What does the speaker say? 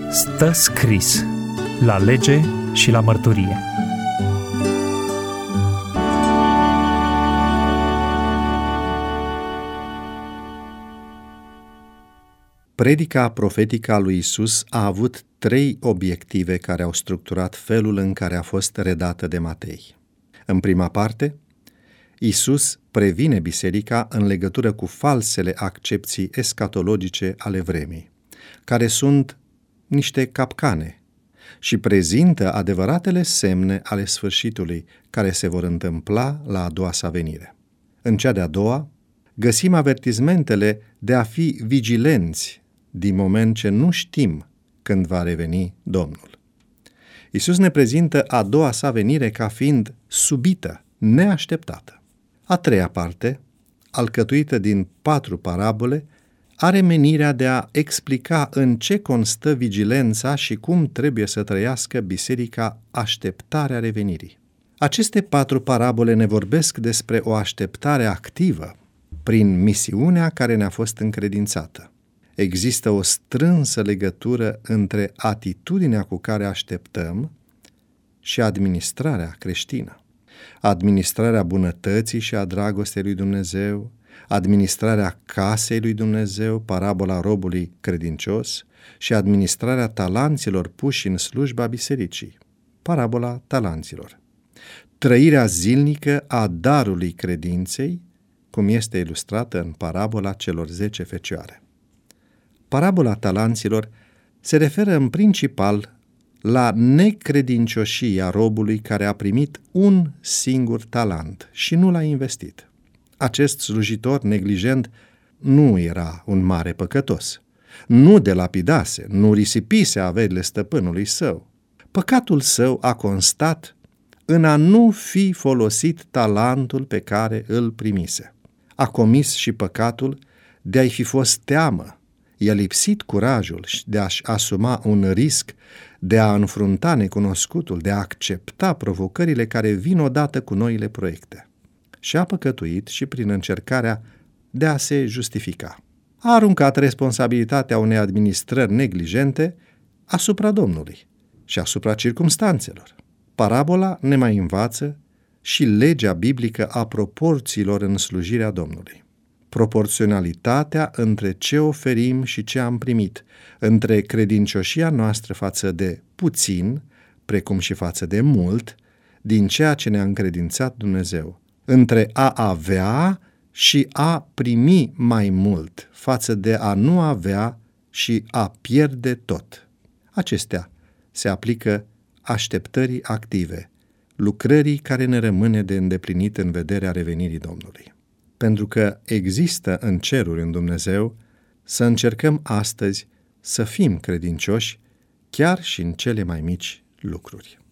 Stă scris la lege și la mărturie. Predica profetică a lui Isus a avut 3 obiective care au structurat felul în care a fost redată de Matei. În prima parte, Isus previne biserica în legătură cu falsele accepții escatologice ale vremii, care sunt niște capcane, și prezintă adevăratele semne ale sfârșitului care se vor întâmpla la a doua sa venire. În cea de-a doua, găsim avertismentele de a fi vigilenți din moment ce nu știm când va reveni Domnul. Isus ne prezintă a doua sa venire ca fiind subită, neașteptată. A treia parte, alcătuită din 4 parabole, are menirea de a explica în ce constă vigilența și cum trebuie să trăiască biserica așteptarea revenirii. Aceste 4 parabole ne vorbesc despre o așteptare activă prin misiunea care ne-a fost încredințată. Există o strânsă legătură între atitudinea cu care așteptăm și administrarea creștină. Administrarea bunătății și a dragostei lui Dumnezeu, administrarea casei lui Dumnezeu, parabola robului credincios, și administrarea talanților puși în slujba bisericii, parabola talanților. Trăirea zilnică a darului credinței, cum este ilustrată în parabola celor 10 fecioare. Parabola talanților se referă în principal la necredincioșia robului care a primit un singur talent și nu l-a investit. Acest slujitor neglijent nu era un mare păcătos, nu delapidase, nu risipise averile stăpânului său. Păcatul său a constat în a nu fi folosit talentul pe care îl primise. A comis și păcatul de a-i fi fost teamă. I-a lipsit curajul de a-și asuma un risc, de a înfrunta necunoscutul, de a accepta provocările care vin odată cu noile proiecte. Și a păcătuit și prin încercarea de a se justifica. A aruncat responsabilitatea unei administrări neglijente asupra Domnului și asupra circumstanțelor. Parabola ne mai învață și legea biblică a proporțiilor în slujirea Domnului. Proporționalitatea între ce oferim și ce am primit, între credincioșia noastră față de puțin, precum și față de mult, din ceea ce ne-a încredințat Dumnezeu, între a avea și a primi mai mult, față de a nu avea și a pierde tot. Acestea se aplică așteptării active, lucrării care ne rămâne de îndeplinit în vederea revenirii Domnului. Pentru că există în ceruri în Dumnezeu, să încercăm astăzi să fim credincioși chiar și în cele mai mici lucruri.